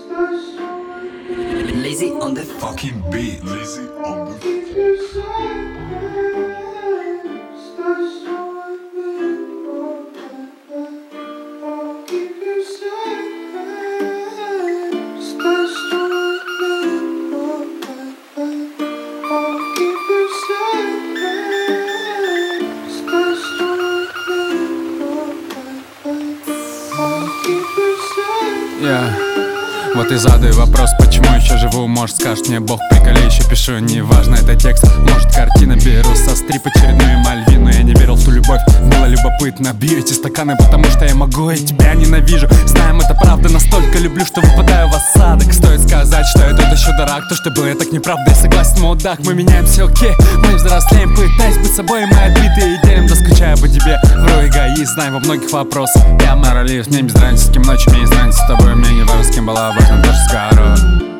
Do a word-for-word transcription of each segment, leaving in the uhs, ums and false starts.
Lazy on the fucking beat. Lazy on the Yeah. Вот и задаю вопрос, почему еще живу. Может, скажет мне Бог, приколи, еще пишу. Неважно, это текст, может, картина. Беру со стрип очередную Мальвину. Я не верил в ту любовь, было любопытно. Бью эти стаканы, потому что я могу, я тебя ненавижу. Знаем, это правда, настолько люблю, что выпадаю в осадок. Стоит сказать, что я тут еще дурак. То, что было так неправда, я согласен, мудак. Мы меняемся, окей, мы взрослеем, пытаясь быть собой. Мы отбитые и делим, да скучаю по тебе. Вру, эгоист, знаю во многих вопросах. Я моралист, мне без разницы, с кем ночью, мне без разницы с тобой. Мне не важно, с кем была, важно то, что скоро.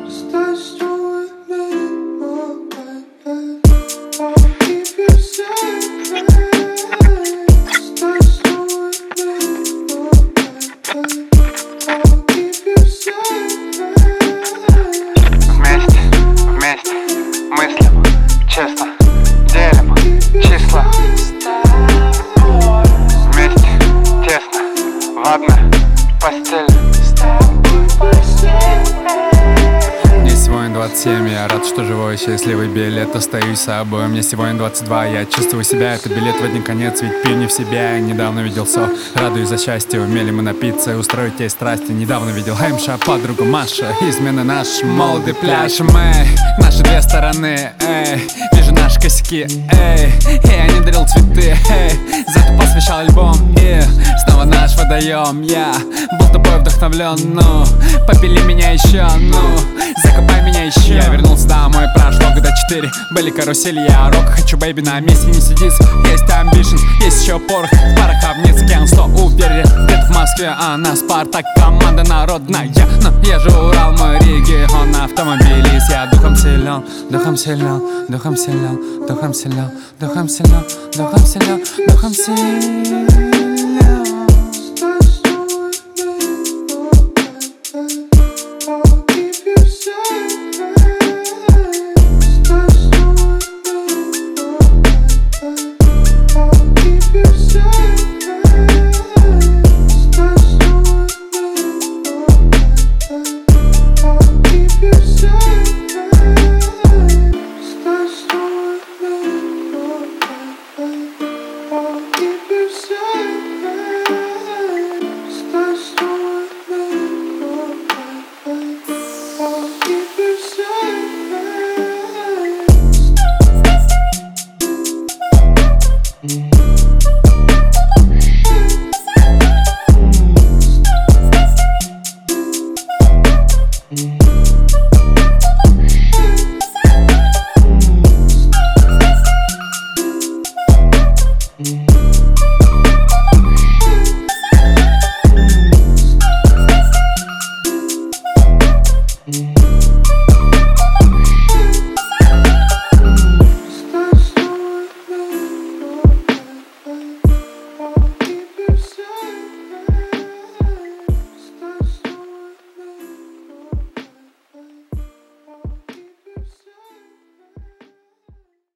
Ладно, постель. Мне сегодня двадцать семь, я рад, что живой, счастливый билет, остаюсь собой. Мне сегодня двадцать два, я чувствую себя, это билет в один конец, ведь пью не в себя. Я недавно видел Со, радуюсь за счастье, умели мы напиться и устроить тебе страсти. Недавно видел Хэмша, подругу Маша, измены наш молодый пляж. Мы, наши две стороны, эй, вижу наши косяки, эй, я не дарил цветы, эй, зато посвящал альбом, и снова наш водоем. Я был тобой вдохновлен, ну, попили меня еще, ну, закопай меня еще. Я вернулся домой, прошло года четыре, были карусели, я рок хочу, бэйби, на месте не сидится. Есть амбишн, есть еще порох, в парах обнится гангсто, уверен, где-то в Москве, а на Спартак команда народная. Но я же Урал, мой регион, автомобилист, я духом силен, духом силен, духом силен, духом силен, духом силен, духом силен, духом силен.